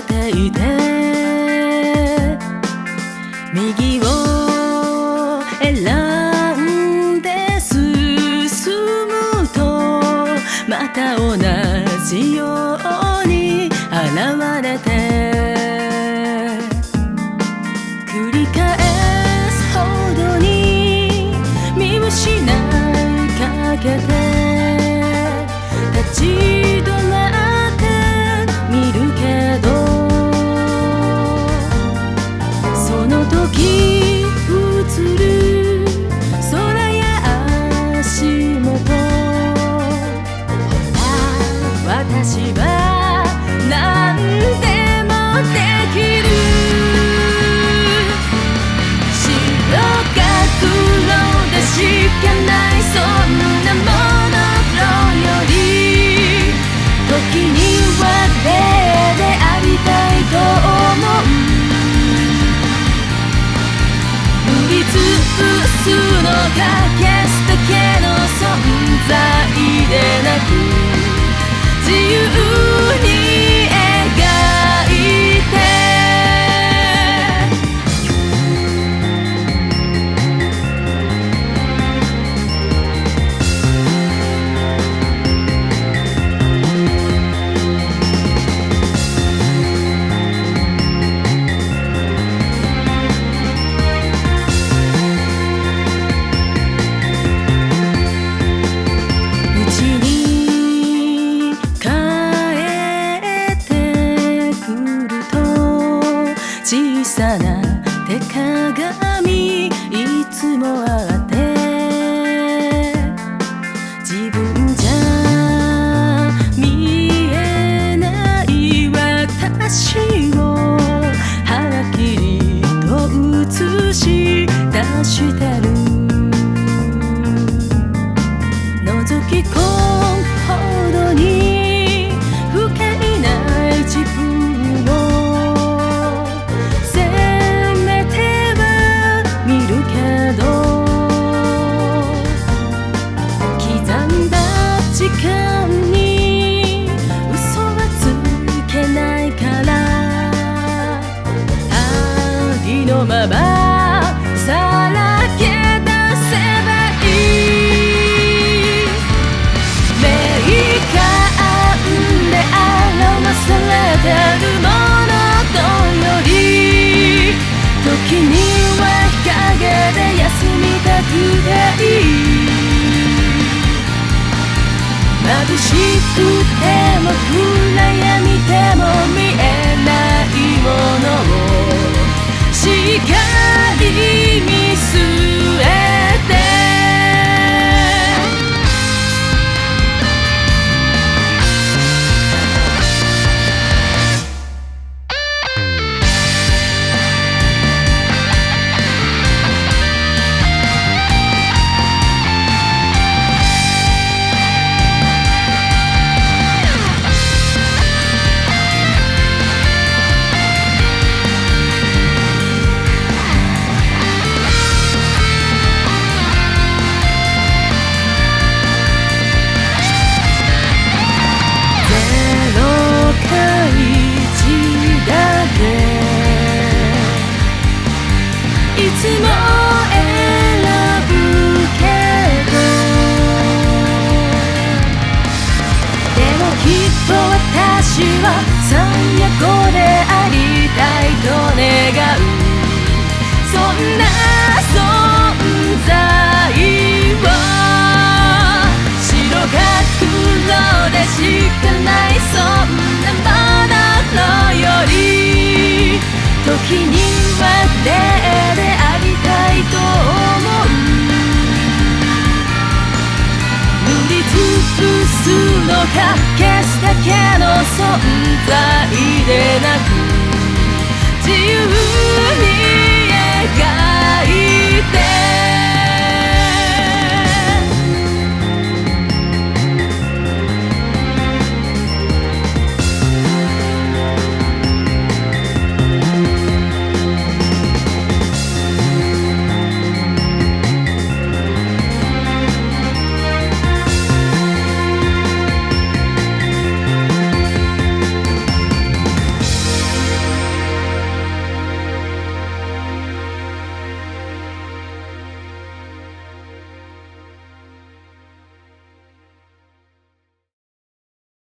れていて、右を選んで進むと、また同じように現れて、繰り返すほどに見失いかけて、立ち止まって見るけど、その時映る空や足元、ほら私は何でもできる、白か黒でしかないそんなモノクロより、時には霊でありたいと思う、塗りつぶすのか消すだけの存在でなく、自由に描いて、小さな手鏡いつもあって、自分じゃ見えない私をはっきりと映し出してる、覗き込むほどに不甲斐ない自分のままさらけ出せばいい、メイクで表されてるものとより、時には日陰で休みたくていい、眩しくても暗闇でも見えないものをしっかり見据えて、いつも選ぶけど、でもきっと私は最悪でありたいと願う、そんな存在を、白か黒でしかないそんなモノクロより、時には霊でありたいと思う、塗りつぶすのか消すだけの存在でなく、自由